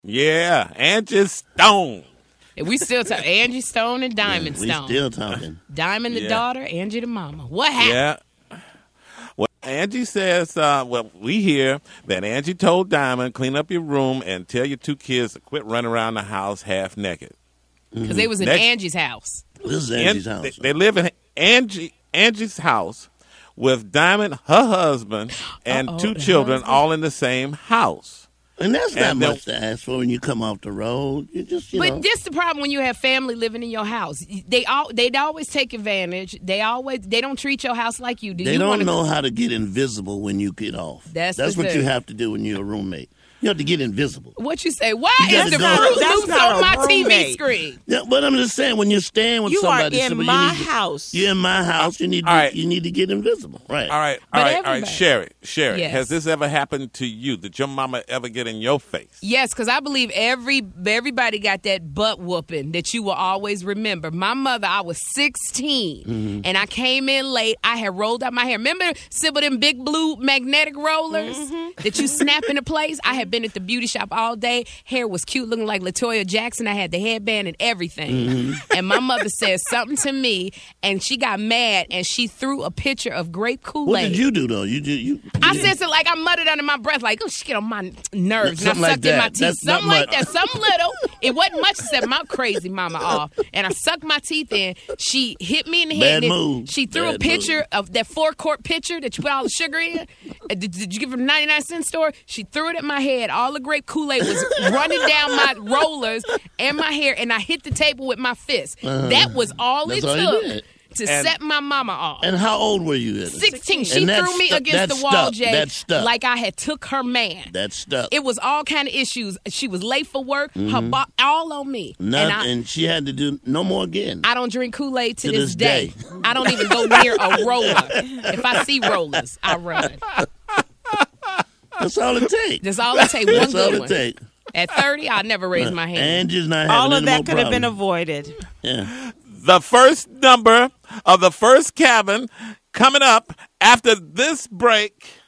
Yeah, Angie Stone. We still talk Angie Stone and Diamond Stone. We still talking. Diamond the daughter, Angie the mama. What happened? Yeah. Well, Angie says, we hear that Angie told Diamond, clean up your room and tell your two kids to quit running around the house half naked. Because they was in Angie's house. This is Angie's house. They live in Angie's house with Diamond, her husband, and two children all in the same house. And that's not much to ask for when you come off the road. You just, But this the problem when you have family living in your house. They'd always take advantage. They don't treat your house like you do. They don't know how to get invisible when you get off. That's what you have to do when you're a roommate. You have to get invisible. What you say? Why is the Fruit Loops on my TV screen? Yeah, but I'm just saying, when you're staying with somebody, you are in my house. You're in my house. You need to get invisible, right? All right. Sherry, yes. Has this ever happened to you? Did your mama ever get in your face? Yes, because I believe everybody got that butt whooping that you will always remember. My mother, I was 16, and I came in late. I had rolled out my hair. Remember, Sybil, them big blue magnetic rollers that you snap into place? I had been at the beauty shop all day. Hair was cute, looking like LaToya Jackson. I had the headband and everything. And my mother said something to me, and she got mad, and she threw a picture of grape Kool-Aid. What did you do, though? I said something like, I muttered under my breath, like, oh, she get on my nerves. And I sucked in my teeth. Something like that. Something little. It wasn't much to set my crazy mama off. And I sucked my teeth in. She hit me in the head. Bad move. She threw a picture of that 4-quart pitcher that you put all the sugar in. Did you give her the 99-cent store? She threw it at my head. All the grape Kool-Aid was running down my rollers and my hair, and I hit the table with my fist. That was all it took to set my mama off. And how old were you? 16. She threw me against the wall, Jay, like I had took her man. That stuck. It was all kind of issues. She was late for work. Her all on me. And she had to do no more again. I don't drink Kool-Aid to this day. I don't even go near a roller. If I see rollers, I run. That's all it takes. That's all it takes. That's all it takes. At 30, I never raised my hand. Angie's not having all of that could problem. Have been avoided. Yeah. The first number of the first cabin coming up after this break.